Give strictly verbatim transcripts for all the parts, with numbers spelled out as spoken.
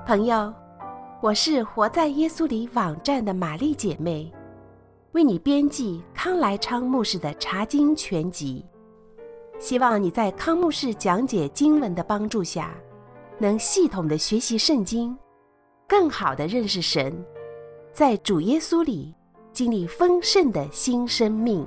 朋友，我是活在耶稣里网站的玛丽姐妹，为你编辑康来昌牧师的查经全集，希望你在康牧师讲解经文的帮助下，能系统的学习圣经，更好的认识神，在主耶稣里经历丰盛的新生命。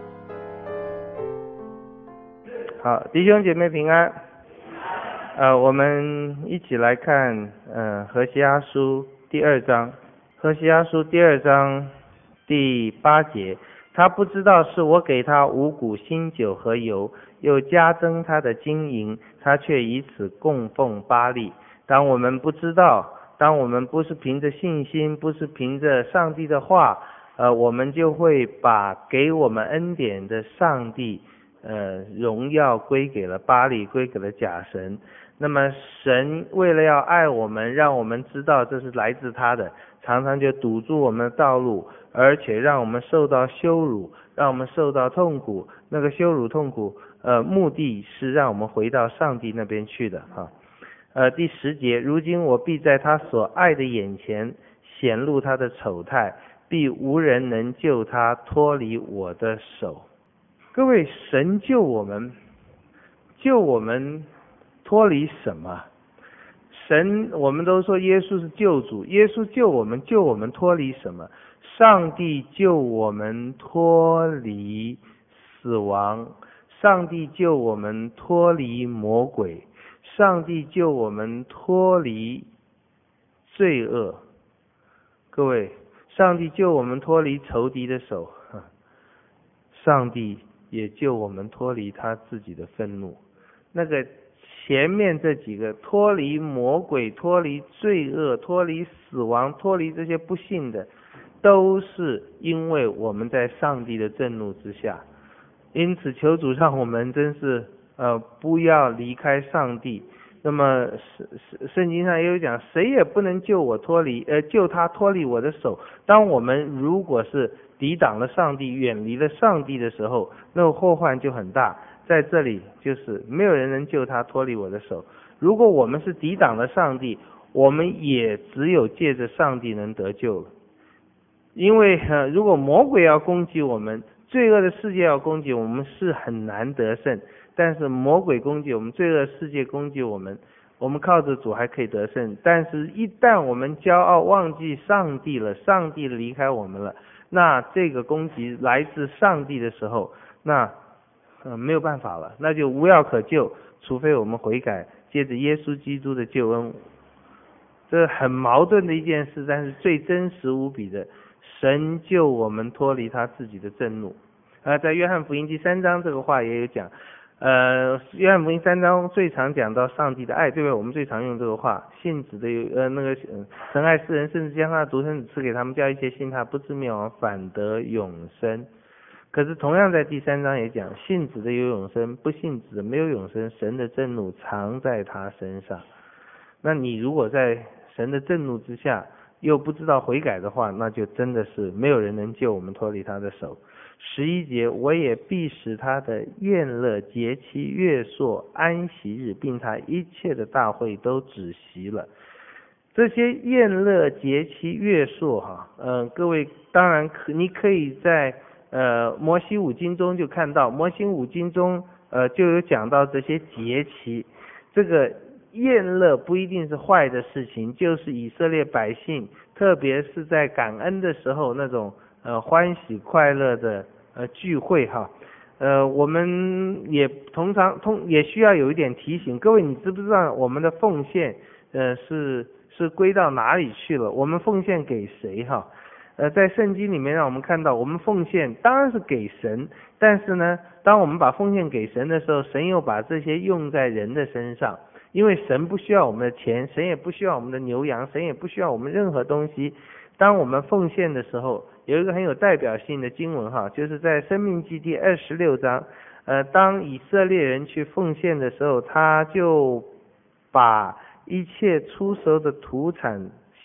好，弟兄姐妹平安。呃，我们一起来看，呃，何西阿书第二章。何西阿书第二章第八节，他不知道是我给他五谷新酒和油，又加增他的金银，他却以此供奉巴力。当我们不知道，当我们不是凭着信心，不是凭着上帝的话，呃，我们就会把给我们恩典的上帝，呃，荣耀归给了巴力，归给了假神。那么神为了要爱我们，让我们知道这是来自他的，常常就堵住我们的道路，而且让我们受到羞辱，让我们受到痛苦。那个羞辱痛苦，呃，目的是让我们回到上帝那边去的哈。呃，第十节，如今我必在他所爱的眼前显露他的丑态，必无人能救他脱离我的手。各位，神救我们，救我们脱离什么？神，我们都说耶稣是救主，耶稣救我们，救我们脱离什么？上帝救我们脱离死亡，上帝救我们脱离魔鬼，上帝救我们脱离罪恶。各位，上帝救我们脱离仇敌的手，上帝也救我们脱离他自己的愤怒。那个前面这几个，脱离魔鬼，脱离罪恶，脱离死亡，脱离这些不幸的，都是因为我们在上帝的震怒之下。因此求主让我们真是呃不要离开上帝。那么圣经上也有讲，谁也不能救我脱离呃救他脱离我的手。当我们如果是抵挡了上帝，远离了上帝的时候，那个祸患就很大。在这里就是没有人能救他脱离我的手。如果我们是抵挡了上帝，我们也只有借着上帝能得救了。因为、呃、如果魔鬼要攻击我们，罪恶的世界要攻击我们，是很难得胜。但是魔鬼攻击我们，罪恶世界攻击我们，我们靠着主还可以得胜。但是一旦我们骄傲忘记上帝了，上帝离开我们了，那这个攻击来自上帝的时候，那呃，没有办法了，那就无药可救，除非我们悔改，借着耶稣基督的救恩。这很矛盾的一件事，但是最真实无比的，神救我们脱离他自己的震怒。呃，在约翰福音第三章这个话也有讲，呃，约翰福音三章最常讲到上帝的爱，对不对？我们最常用这个话，信子的呃那个、呃、神爱世人，甚至将他的独生子赐给他们，叫一切信他不至灭亡，反得永生。可是同样在第三章也讲，信子的有永生，不信子的没有永生，神的震怒藏在他身上。那你如果在神的震怒之下又不知道悔改的话，那就真的是没有人能救我们脱离他的手。十一节，我也必使他的宴乐节期月朔安息日，并他一切的大会都止息了。这些宴乐节期月朔哈，呃，各位当然可你可以在呃摩西五经中就看到，摩西五经中呃就有讲到这些节期。这个宴乐不一定是坏的事情，就是以色列百姓特别是在感恩的时候那种呃欢喜快乐的呃聚会哈。呃我们也通常通也需要有一点提醒，各位你知不知道我们的奉献呃是是归到哪里去了？我们奉献给谁哈？呃，在圣经里面让我们看到，我们奉献当然是给神，但是呢，当我们把奉献给神的时候，神又把这些用在人的身上，因为神不需要我们的钱，神也不需要我们的牛羊，神也不需要我们任何东西。当我们奉献的时候，有一个很有代表性的经文哈，就是在申命记第二十六章，呃，当以色列人去奉献的时候，他就把一切出熟的土产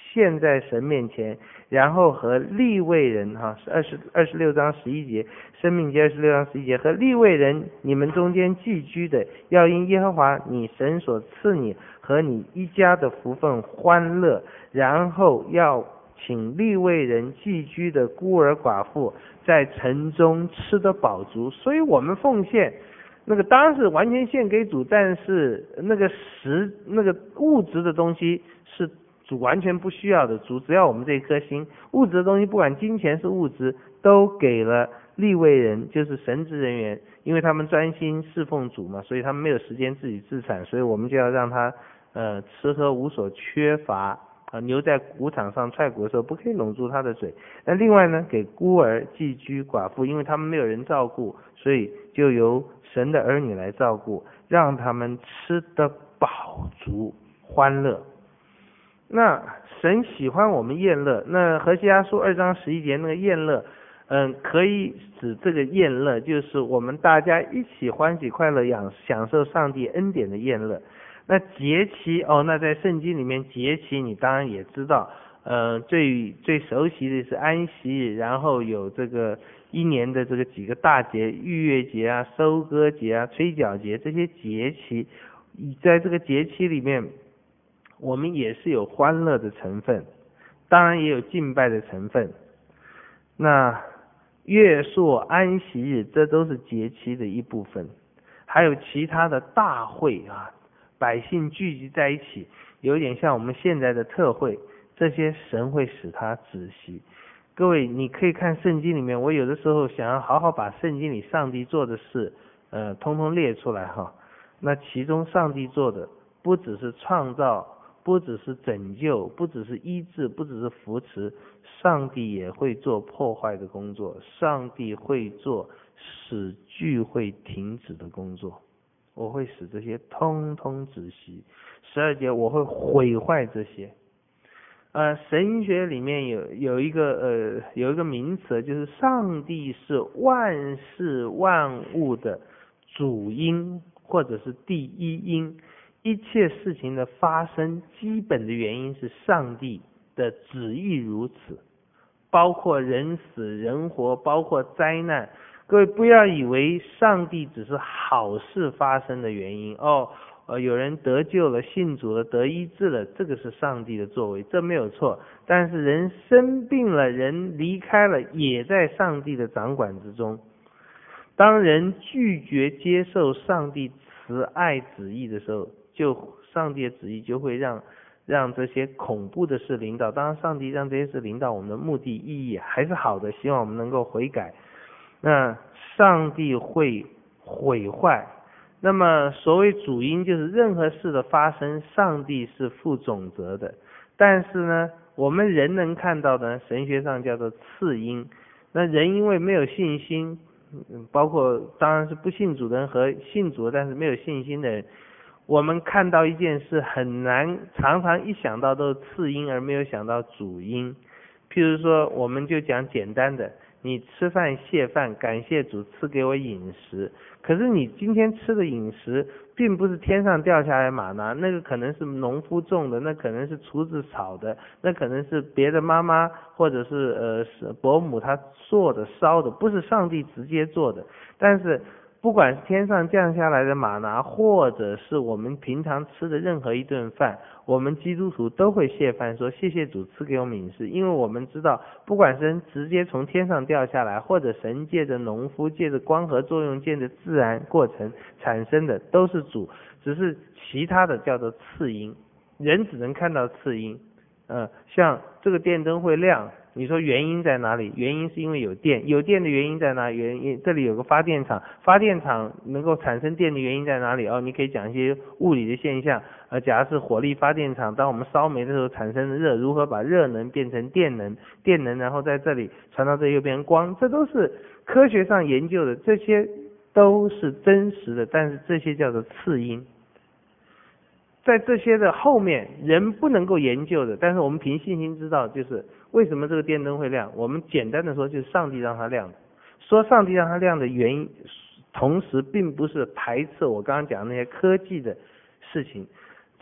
献在神面前，然后和利未人哈，是二十二十六章十一节，申命记二十六章十一节，和利未人你们中间寄居的，要因耶和华你神所赐你和你一家的福分欢乐，然后要请利未人寄居的孤儿寡妇在城中吃得饱足。所以我们奉献那个当然是完全献给主，但是那个实那个物质的东西是主完全不需要的，主只要我们这一颗心。物质的东西不管金钱是物质，都给了利未人，就是神职人员，因为他们专心侍奉主嘛，所以他们没有时间自己自产，所以我们就要让他呃吃喝无所缺乏。啊，牛在谷场上踹谷的时候，不可以拢住他的嘴。那另外呢，给孤儿、寄居、寡妇，因为他们没有人照顾，所以就由神的儿女来照顾，让他们吃得饱足、欢乐。那神喜欢我们宴乐，那何西阿书二章十一节那个宴乐，嗯，可以指这个宴乐，就是我们大家一起欢喜快乐，享享受上帝恩典的宴乐。那节期哦，那在圣经里面节期你当然也知道，呃，最最熟悉的是安息日，然后有这个一年的这个几个大节，逾越节啊、收割节啊、吹角节这些节期，在这个节期里面，我们也是有欢乐的成分，当然也有敬拜的成分。那月朔安息日，这都是节期的一部分，还有其他的大会啊。百姓聚集在一起，有点像我们现在的特会，这些神会使他止息。各位，你可以看圣经里面，我有的时候想要好好把圣经里上帝做的事，呃，通通列出来哈。那其中上帝做的不只是创造，不只是拯救，不只是医治，不只是扶持，上帝也会做破坏的工作，上帝会做使聚会停止的工作。我会使这些通通止息。十二节我会毁坏这些。呃，神学里面有有一个呃有一个名词，就是上帝是万事万物的主因或者是第一因，一切事情的发生基本的原因是上帝的旨意如此，包括人死人活，包括灾难。各位不要以为上帝只是好事发生的原因哦，呃，有人得救了、信主了、得医治了，这个是上帝的作为，这没有错。但是人生病了、人离开了，也在上帝的掌管之中。当人拒绝接受上帝慈爱旨意的时候，就上帝的旨意就会让让这些恐怖的事临到。当然，上帝让这些事临到，我们的目的意义还是好的，希望我们能够悔改。那上帝会毁坏，那么所谓主因就是任何事的发生，上帝是负总责的。但是呢，我们人能看到的，神学上叫做次因。那人因为没有信心，包括当然是不信主的人和信主但是没有信心的人，我们看到一件事很难，常常一想到都是次因而没有想到主因。譬如说，我们就讲简单的，你吃饭谢饭，感谢主赐给我饮食，可是你今天吃的饮食并不是天上掉下来玛拿，那个可能是农夫种的，那可能是厨子炒的，那可能是别的妈妈或者是呃是伯母她做的烧的，不是上帝直接做的。但是不管是天上降下来的玛拿，或者是我们平常吃的任何一顿饭，我们基督徒都会谢饭说谢谢主赐给我们饮食，因为我们知道不管是直接从天上掉下来，或者神借着农夫借着光合作用借着自然过程产生的，都是主，只是其他的叫做次因，人只能看到次因。呃，像这个电灯会亮，你说原因在哪里？原因是因为有电，有电的原因在哪里？原因这里有个发电厂，发电厂能够产生电的原因在哪里？哦，你可以讲一些物理的现象，呃，假如是火力发电厂，当我们烧煤的时候产生的热，如何把热能变成电能，电能然后在这里传到这又变成光，这都是科学上研究的，这些都是真实的，但是这些叫做次因。在这些的后面，人不能够研究的，但是我们凭信心知道，就是为什么这个电灯会亮。我们简单的说，就是上帝让它亮的。说上帝让它亮的原因，同时并不是排斥我刚刚讲的那些科技的事情，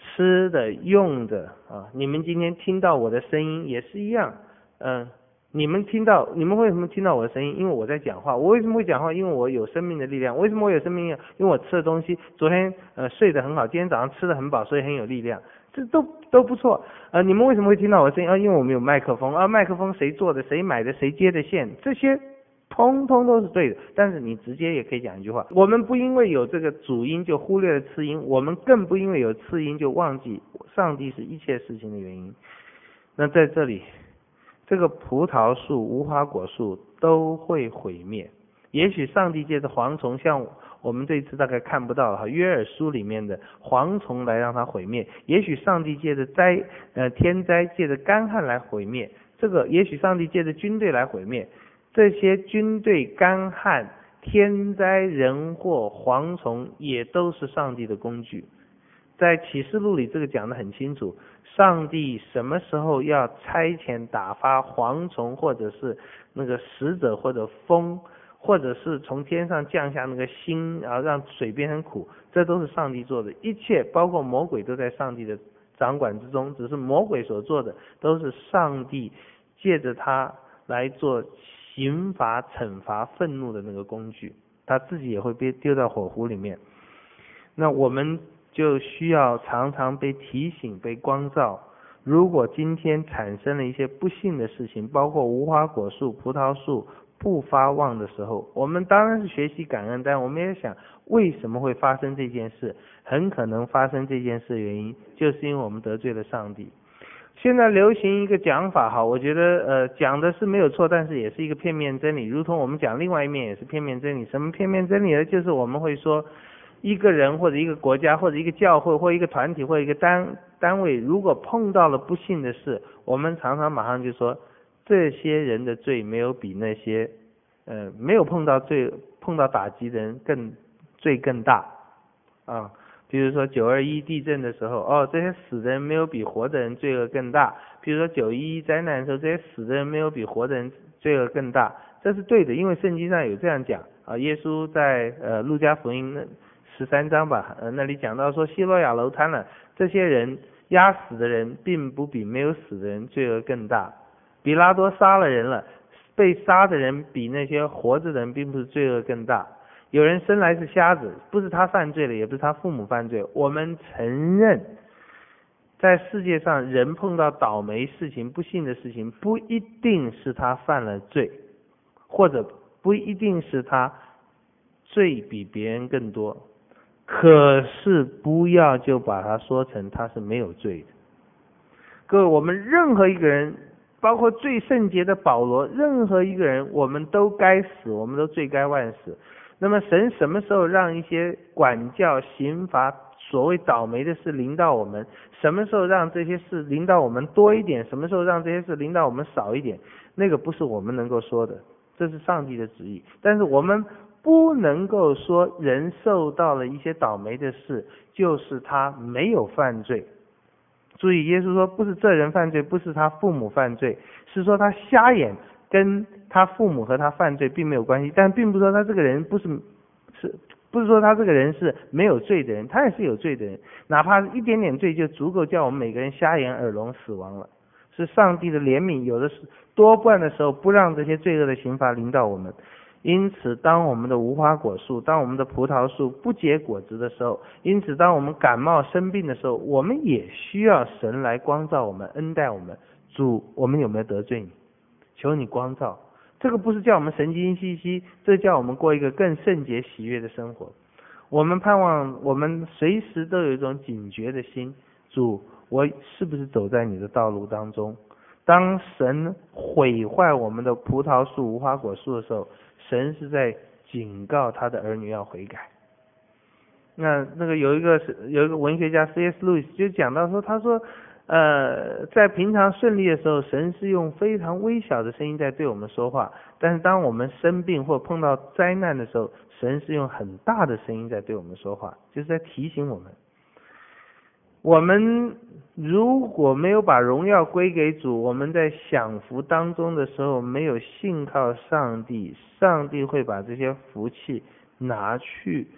吃的、用的啊，你们今天听到我的声音也是一样，嗯、呃，你们听到，你们为什么听到我的声音？因为我在讲话。我为什么会讲话？因为我有生命的力量。为什么我有生命力量？因为我吃的东西，昨天呃睡得很好，今天早上吃得很饱，所以很有力量。这都都不错。呃，你们为什么会听到我的声音？啊，因为我们有麦克风。啊，麦克风谁做的？谁买的？谁接的线？这些通通都是对的。但是你直接也可以讲一句话：我们不因为有这个主音就忽略了次音，我们更不因为有次音就忘记上帝是一切事情的原因。那在这里，这个葡萄树、无花果树都会毁灭。也许上帝借着蝗虫，像我们这一次大概看不到哈，约珥书里面的蝗虫来让它毁灭。也许上帝借着灾呃天灾，借着干旱来毁灭。这个也许上帝借着军队来毁灭。这些军队、干旱、天灾人祸、蝗虫也都是上帝的工具。在启示录里这个讲得很清楚，上帝什么时候要差遣打发蝗虫，或者是那个使者，或者风，或者是从天上降下那个星，然后让水变成苦，这都是上帝做的。一切包括魔鬼都在上帝的掌管之中，只是魔鬼所做的都是上帝借着他来做刑罚、惩罚、愤怒的那个工具，他自己也会被丢到火湖里面。那我们就需要常常被提醒、被光照。如果今天产生了一些不幸的事情，包括无花果树、葡萄树不发旺的时候，我们当然是学习感恩，但我们也想为什么会发生这件事。很可能发生这件事的原因就是因为我们得罪了上帝。现在流行一个讲法哈，我觉得呃讲的是没有错，但是也是一个片面真理，如同我们讲另外一面也是片面真理。什么片面真理呢？就是我们会说一个人或者一个国家或者一个教会或一个团体或一个单单位，如果碰到了不幸的事，我们常常马上就说这些人的罪没有比那些呃没有碰到罪碰到打击的人更罪更大啊。比如说九二一地震的时候，哦，这些死的人没有比活的人罪恶更大。比如说九一一灾难的时候，这些死的人没有比活的人罪恶更大，这是对的，因为圣经上有这样讲啊。耶稣在呃路加福音十三章吧，呃那里讲到说希罗亚楼坍了，这些人压死的人并不比没有死的人罪恶更大。比拉多杀了人了，被杀的人比那些活着的人并不是罪恶更大。有人生来是瞎子，不是他犯罪了，也不是他父母犯罪。我们承认，在世界上人碰到倒霉事情、不幸的事情，不一定是他犯了罪，或者不一定是他罪比别人更多。可是不要就把他说成他是没有罪的。各位，我们任何一个人，包括最圣洁的保罗，任何一个人，我们都该死，我们都罪该万死。那么神什么时候让一些管教、刑罚、所谓倒霉的事临到我们？什么时候让这些事临到我们多一点？什么时候让这些事临到我们少一点？那个不是我们能够说的，这是上帝的旨意。但是我们不能够说人受到了一些倒霉的事，就是他没有犯罪。注意，耶稣说不是这人犯罪，不是他父母犯罪，是说他瞎眼，跟他父母和他犯罪并没有关系，但并不是说他这个人不是是不是说他这个人是没有罪的人，他也是有罪的人，哪怕一点点罪就足够叫我们每个人瞎眼耳聋死亡了。是上帝的怜悯，有的是多半的时候不让这些罪恶的刑罚临到我们。因此当我们的无花果树，当我们的葡萄树不结果子的时候，因此当我们感冒生病的时候，我们也需要神来光照我们，恩待我们。主，我们有没有得罪你？求你光照。这个不是叫我们神经兮兮，这叫我们过一个更圣洁喜悦的生活。我们盼望我们随时都有一种警觉的心，主，我是不是走在你的道路当中？当神毁坏我们的葡萄树、无花果树的时候，神是在警告他的儿女要悔改。那那个有一个有一个文学家 C S 路易斯就讲到说，他说呃，在平常顺利的时候，神是用非常微小的声音在对我们说话，但是当我们生病或碰到灾难的时候，神是用很大的声音在对我们说话，就是在提醒我们。我们如果没有把荣耀归给主，我们在享福当中的时候没有信靠上帝，上帝会把这些福气拿去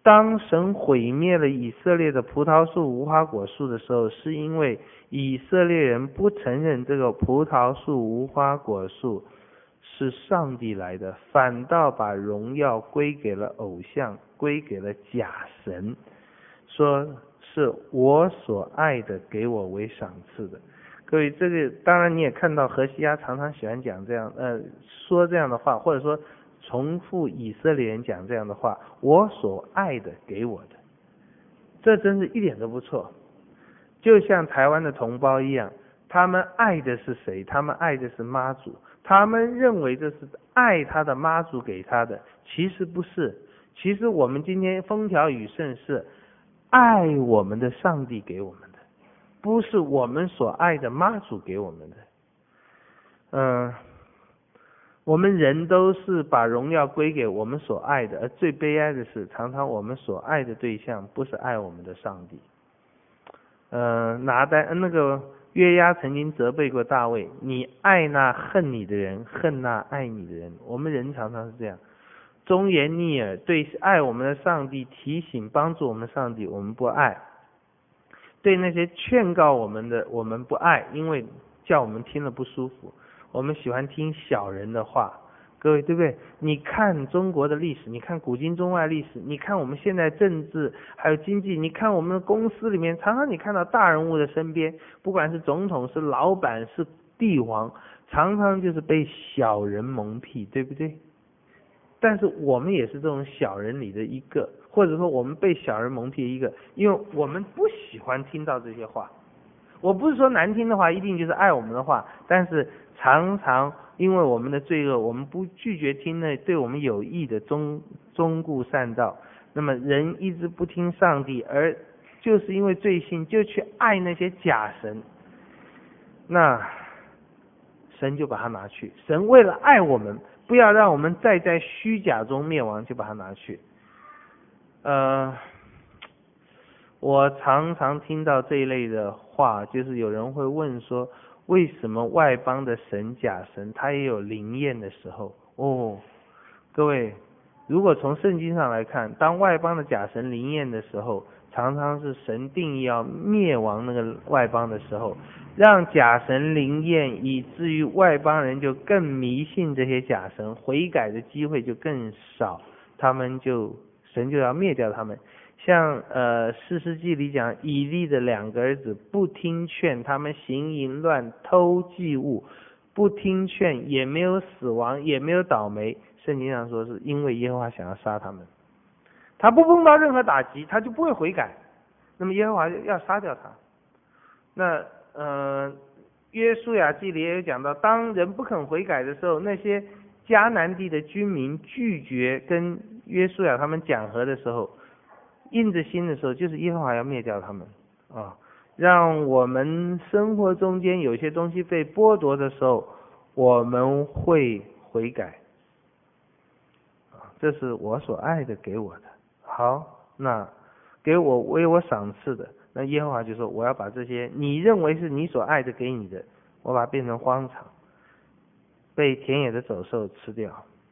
当神毁灭了以色列的葡萄树、无花果树的时候，是因为以色列人不承认这个葡萄树、无花果树是上帝来的，反倒把荣耀归给了偶像，归给了假神，说是我所爱的，给我为赏赐的。各位，这个当然你也看到何西阿常常喜欢讲这样呃说这样的话，或者说重复以色列人讲这样的话，我所爱的给我的，这真是一点都不错。就像台湾的同胞一样，他们爱的是谁？他们爱的是妈祖，他们认为这是爱他的妈祖给他的，其实不是。其实我们今天风调雨顺是爱我们的上帝给我们的，不是我们所爱的妈祖给我们的。嗯、呃，我们人都是把荣耀归给我们所爱的，而最悲哀的是，常常我们所爱的对象不是爱我们的上帝。呃，拿单那个约押曾经责备过大卫，你爱那恨你的人，恨那爱你的人。我们人常常是这样，忠言逆耳，对爱我们的上帝提醒帮助我们的上帝我们不爱，对那些劝告我们的我们不爱，因为叫我们听了不舒服。我们喜欢听小人的话，各位对不对？你看中国的历史，你看古今中外历史，你看我们现在政治还有经济，你看我们的公司里面，常常你看到大人物的身边，不管是总统是老板是帝王，常常就是被小人蒙蔽，对不对？但是我们也是这种小人里的一个，或者说我们被小人蒙蔽一个，因为我们不喜欢听到这些话。我不是说难听的话一定就是爱我们的话，但是常常因为我们的罪恶，我们不拒绝听那对我们有益的忠忠固善道，那么人一直不听上帝，而就是因为罪性就去爱那些假神，那神就把它拿去。神为了爱我们，不要让我们再在虚假中灭亡，就把它拿去。呃我常常听到这一类的话，就是有人会问说，为什么外邦的神假神他也有灵验的时候？哦，各位，如果从圣经上来看，当外邦的假神灵验的时候，常常是神定义要灭亡那个外邦的时候，让假神灵验，以至于外邦人就更迷信这些假神，悔改的机会就更少，他们就神就要灭掉他们。像呃士师记里讲，以利的两个儿子不听劝，他们行淫乱，偷祭物，不听劝，也没有死亡，也没有倒霉。圣经上说是因为耶和华想要杀他们，他不碰到任何打击，他就不会悔改，那么耶和华要杀掉他。那呃约书亚记里也有讲到，当人不肯悔改的时候，那些迦南地的居民拒绝跟约书亚他们讲和的时候，硬着心的时候，就是耶和华要灭掉他们啊！让我们生活中间有些东西被剥夺的时候，我们会悔改啊！这是我所爱的给我的。好，那给我为我赏赐的，那耶和华就说，我要把这些你认为是你所爱的给你的，我把它变成荒场，被田野的走兽吃掉。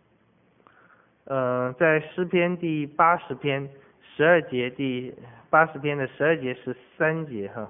呃，在诗篇第八十篇十二节，第八十篇的十二节十三节哈，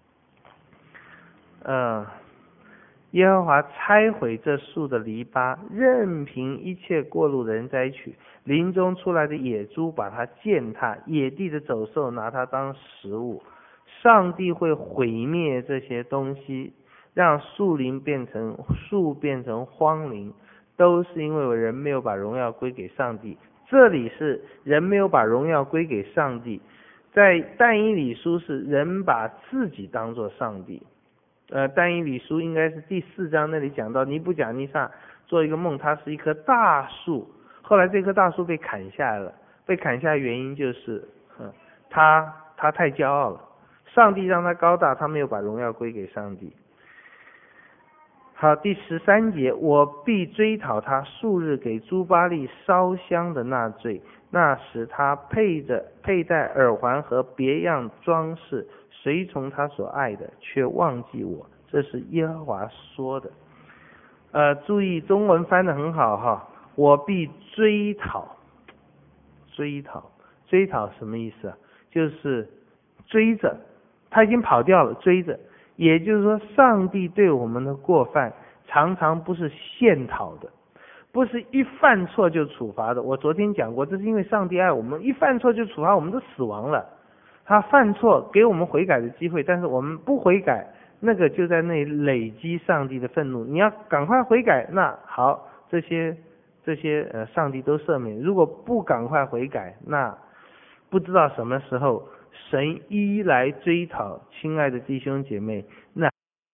呃，耶和华拆毁这树的篱笆，任凭一切过路的人摘取，林中出来的野猪把它践踏，野地的走兽拿它当食物。上帝会毁灭这些东西，让树林变成树变成荒林，都是因为人没有把荣耀归给上帝。这里是人没有把荣耀归给上帝，在但以理书是人把自己当作上帝。呃，但以理书应该是第四章那里讲到，尼布甲尼撒做一个梦，它是一棵大树，后来这棵大树被砍下来了，被砍下来原因就是，嗯，他他太骄傲了，上帝让他高大，他没有把荣耀归给上帝。好，第十三节，我必追讨他数日给朱巴利烧香的那罪，那使他配着佩戴耳环和别样装饰，随从他所爱的，却忘记我。这是耶和华说的。呃，注意中文翻得很好哈，我必追讨，追讨， 追讨什么意思啊？就是追着，他已经跑掉了，追着。也就是说，上帝对我们的过犯常常不是现讨的，不是一犯错就处罚的。我昨天讲过，这是因为上帝爱我们，一犯错就处罚，我们都死亡了。他犯错给我们悔改的机会，但是我们不悔改，那个就在那里累积上帝的愤怒。你要赶快悔改，那好，这些这些呃，上帝都赦免。如果不赶快悔改，那不知道什么时候神一来追讨。亲爱的弟兄姐妹，那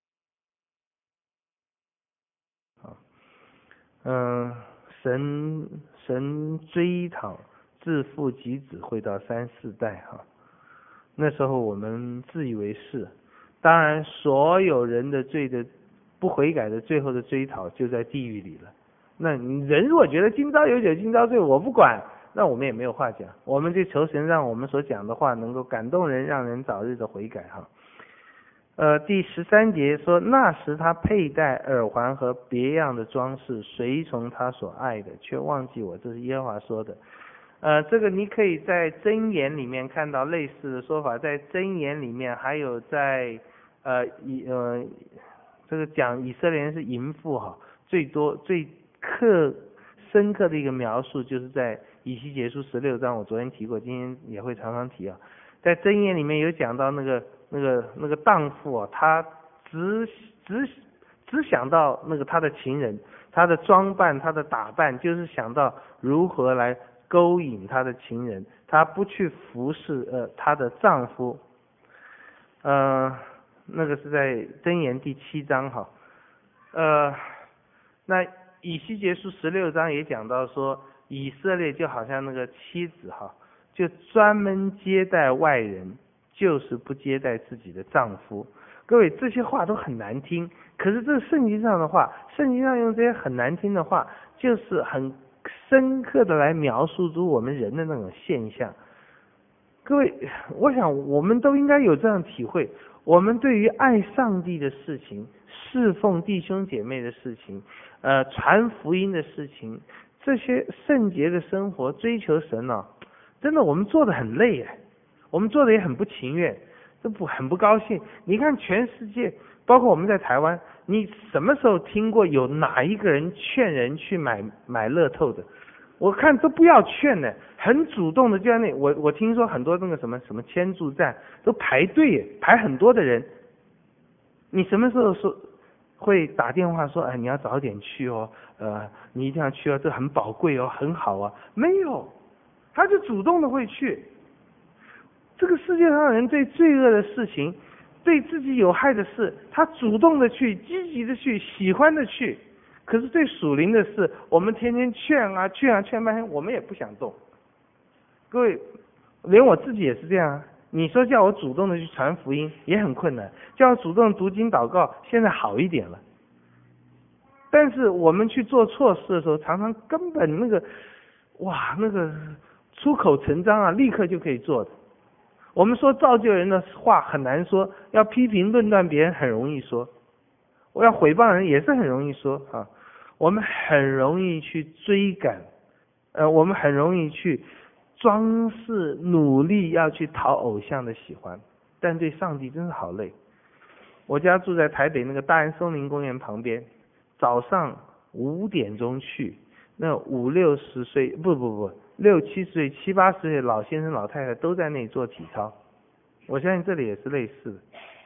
嗯、呃，神神追讨自父及子会到三四代哈。那时候我们自以为是，当然所有人的罪的不悔改的最后的追讨就在地狱里了。那你人如果觉得今朝有酒今朝醉，我不管，那我们也没有话讲，我们就求神让我们所讲的话能够感动人，让人早日的悔改哈。呃，第十三节说，那时他佩戴耳环和别样的装饰，随从他所爱的，却忘记我，这是耶和华说的。呃，这个你可以在箴言里面看到类似的说法，在箴言里面还有在呃以呃这个讲以色列人是淫妇哈，最多最刻深刻的一个描述就是在以西结书十六章，我昨天提过，今天也会常常提啊。在箴言里面有讲到那个那个那个荡妇啊，他只只只想到那个他的情人，他的装扮，他的打扮，就是想到如何来勾引他的情人，他不去服侍呃他的丈夫。呃，那个是在箴言第七章哈。呃，那以西结书十六章也讲到说，以色列就好像那个妻子哈，就专门接待外人，就是不接待自己的丈夫。各位，这些话都很难听，可是这是圣经上的话，圣经上用这些很难听的话，就是很深刻的来描述出我们人的那种现象。各位，我想我们都应该有这样体会，我们对于爱上帝的事情，侍奉弟兄姐妹的事情，呃，传福音的事情，这些圣洁的生活，追求神啊，真的我们做得很累耶，我们做得也很不情愿，都不很不高兴。你看全世界，包括我们在台湾，你什么时候听过有哪一个人劝人去买买乐透的？我看都不要劝呢，很主动的就在那，我我听说很多那个什么什么签注站都排队，排很多的人。你什么时候说会打电话说，哎，你要早点去哦，呃，你一定要去哦，这很宝贵哦，很好啊？没有，他就主动的会去。这个世界上的人对罪恶的事情，对自己有害的事，他主动的去，积极的去，喜欢的去。可是对属灵的事，我们天天劝啊劝啊劝半天，我们也不想动。各位，连我自己也是这样啊。你说叫我主动的去传福音也很困难，叫我主动读经祷告，现在好一点了。但是我们去做错事的时候，常常根本那个，哇，那个出口成章啊，立刻就可以做的。我们说造就人的话很难说，要批评论断别人很容易说，我要诽谤人也是很容易说啊。我们很容易去追赶，呃，我们很容易去装饰，努力要去讨偶像的喜欢，但对上帝真是好累。我家住在台北那个大安松林公园旁边，早上五点钟去，那五六十岁，不不不，六七十岁、七八十岁老先生老太太都在那里做体操。我相信这里也是类似的。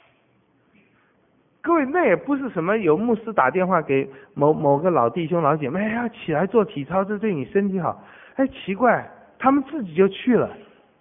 各位，那也不是什么有牧师打电话给某某个老弟兄老姐妹，哎，要起来做体操，这对你身体好。哎，奇怪，他们自己就去了。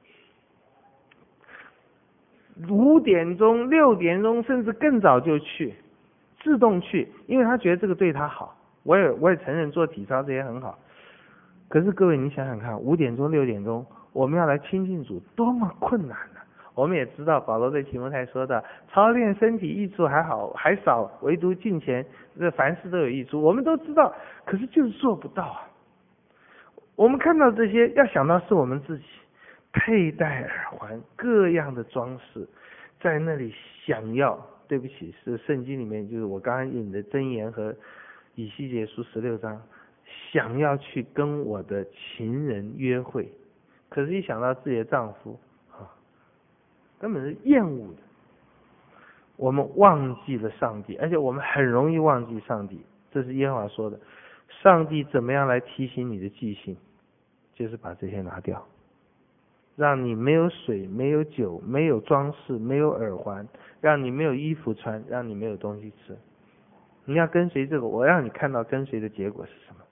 五点钟、六点钟，甚至更早就去，自动去，因为他觉得这个对他好。我也我也承认做体操这也很好。可是各位，你想想看，五点钟、六点钟，我们要来亲近主，多么困难呢、啊？我们也知道保罗对提摩太说的，操练身体益处还好还少，唯独敬虔，这凡事都有益处。我们都知道，可是就是做不到啊。我们看到这些，要想到是我们自己佩戴耳环，各样的装饰，在那里想要，对不起，是圣经里面就是我刚刚引的箴言和以西结书十六章，想要去跟我的情人约会。可可是一想到自己的丈夫啊，根本是厌恶的。我们忘记了上帝，而且我们很容易忘记上帝，这是耶和华说的。上帝怎么样来提醒你的记性？就是把这些拿掉，让你没有水，没有酒，没有装饰，没有耳环，让你没有衣服穿，让你没有东西吃。你要跟随这个，我让你看到跟随的结果是什么。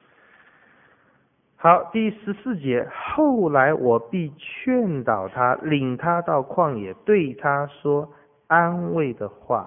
好，第十四节，后来我必劝导他，领他到旷野，对他说安慰的话。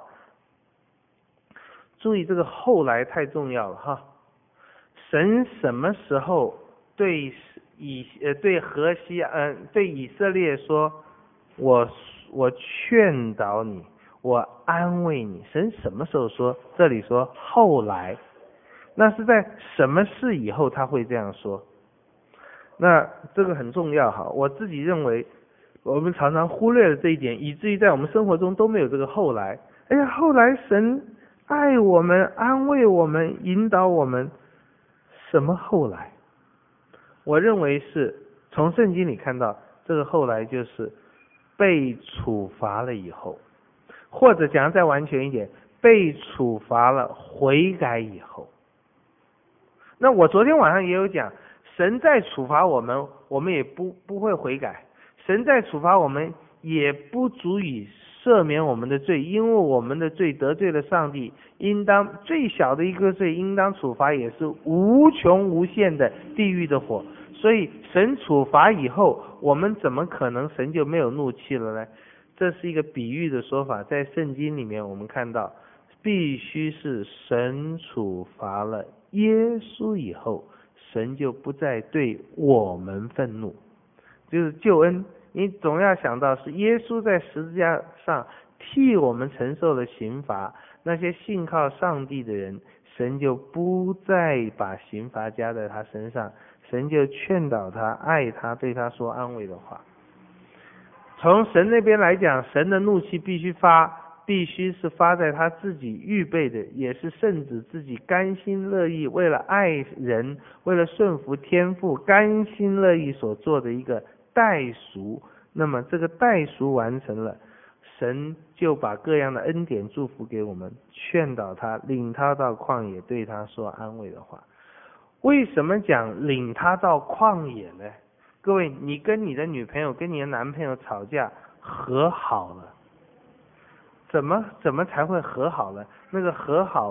注意这个后来太重要了哈。神什么时候对以呃对何西呃对以色列说，我我劝导你，我安慰你？神什么时候说？这里说后来，那是在什么事以后他会这样说？那这个很重要哈。我自己认为，我们常常忽略了这一点，以至于在我们生活中都没有这个后来。哎呀，后来神爱我们，安慰我们，引导我们。什么后来？我认为是从圣经里看到，这个后来就是被处罚了以后，或者讲再完全一点，被处罚了悔改以后。那我昨天晚上也有讲，神在处罚我们，我们也不不会悔改；神在处罚我们，也不足以赦免我们的罪，因为我们的罪得罪了上帝，应当最小的一个罪，应当处罚也是无穷无限的地狱的火。所以神处罚以后，我们怎么可能神就没有怒气了呢？这是一个比喻的说法，在圣经里面我们看到，必须是神处罚了耶稣以后，神就不再对我们愤怒。就是救恩，你总要想到是耶稣在十字架上替我们承受了刑罚，那些信靠上帝的人，神就不再把刑罚加在他身上，神就劝导他，爱他，对他说安慰的话。从神那边来讲，神的怒气必须发，必须是发在他自己预备的，也是圣子自己甘心乐意，为了爱人，为了顺服天父，甘心乐意所做的一个代赎。那么这个代赎完成了，神就把各样的恩典祝福给我们，劝导他，领他到旷野，对他说安慰的话。为什么讲领他到旷野呢？各位，你跟你的女朋友跟你的男朋友吵架和好了，怎么怎么才会和好了？那个和好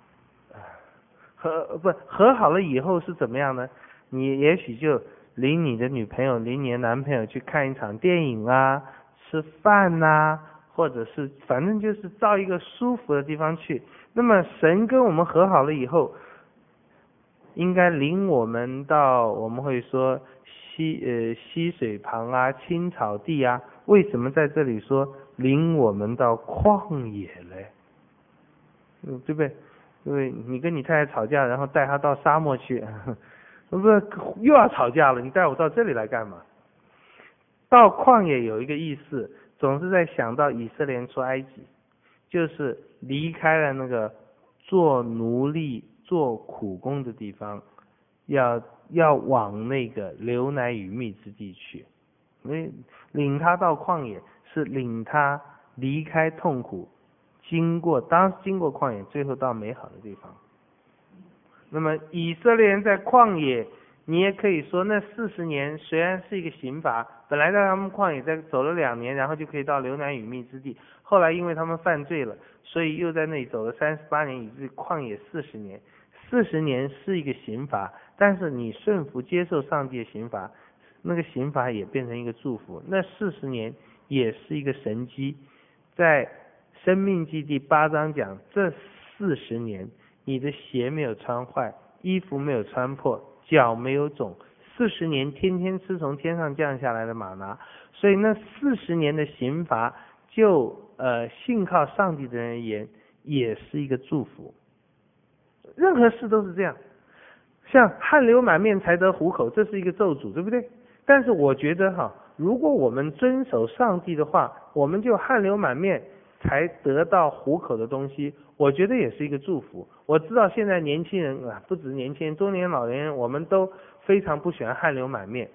和不和好了以后是怎么样呢？你也许就领你的女朋友领你的男朋友去看一场电影啊，吃饭啊，或者是反正就是到一个舒服的地方去。那么神跟我们和好了以后，应该领我们到我们会说溪呃溪水旁啊，青草地啊。为什么在这里说领我们到旷野嘞？嗯，对不对？因为你跟你太太吵架，然后带她到沙漠去，不是又要吵架了？你带我到这里来干嘛？到旷野有一个意思，总是在想到以色列人出埃及，就是离开了那个做奴隶、做苦工的地方，要要往那个流奶与蜜之地去。因为领他到旷野是领他离开痛苦，经过当经过旷野，最后到美好的地方。那么以色列人在旷野，你也可以说那四十年虽然是一个刑罚，本来在他们旷野在走了两年，然后就可以到流奶与蜜之地，后来因为他们犯罪了，所以又在那里走了三十八年，以至旷野四十年。四十年是一个刑罚，但是你顺服接受上帝的刑罚，那个刑罚也变成一个祝福。那四十年也是一个神迹。在申命记第八章讲，这四十年你的鞋没有穿坏，衣服没有穿破，脚没有肿，四十年天天吃从天上降下来的玛拿。所以那四十年的刑罚就呃信靠上帝的人而言也是一个祝福。任何事都是这样，像汗流满面才得糊口，这是一个咒诅，对不对？但是我觉得哈，如果我们遵守上帝的话，我们就汗流满面才得到糊口的东西，我觉得也是一个祝福。我知道现在年轻人啊，不止年轻人，中年老年人，我们都非常不喜欢汗流满面。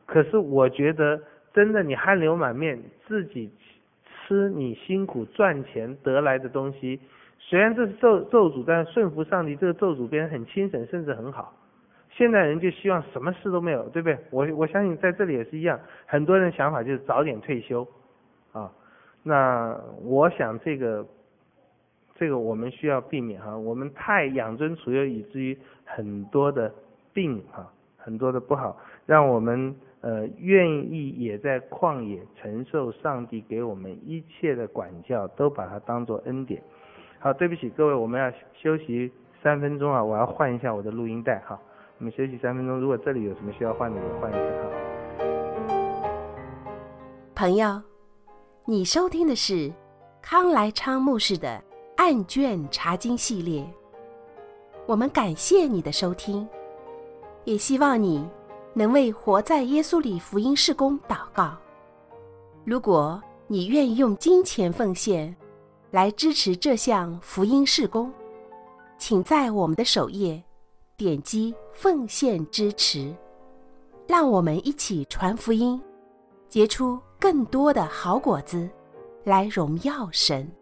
可是我觉得真的你汗流满面自己吃你辛苦赚钱得来的东西，虽然这是咒咒诅，但是顺服上帝，这个咒诅变得很轻省，甚至很好。现在人就希望什么事都没有，对不对？我我相信在这里也是一样，很多人想法就是早点退休啊。那我想这个这个我们需要避免哈，我们太养尊处优，以至于很多的病哈，很多的不好，让我们呃愿意也在旷野承受上帝给我们一切的管教，都把它当作恩典。好，对不起各位，我们要休息三分钟啊，我要换一下我的录音带哈。我们休息三分钟，如果这里有什么需要换的，也换一下哈。 朋友，你收听的是康来昌牧师的案卷查经系列，我们感谢你的收听，也希望你能为活在耶稣里福音事工祷告。如果你愿意用金钱奉献来支持这项福音事工，请在我们的首页点击奉献支持，让我们一起传福音，结出更多的好果子，来荣耀神。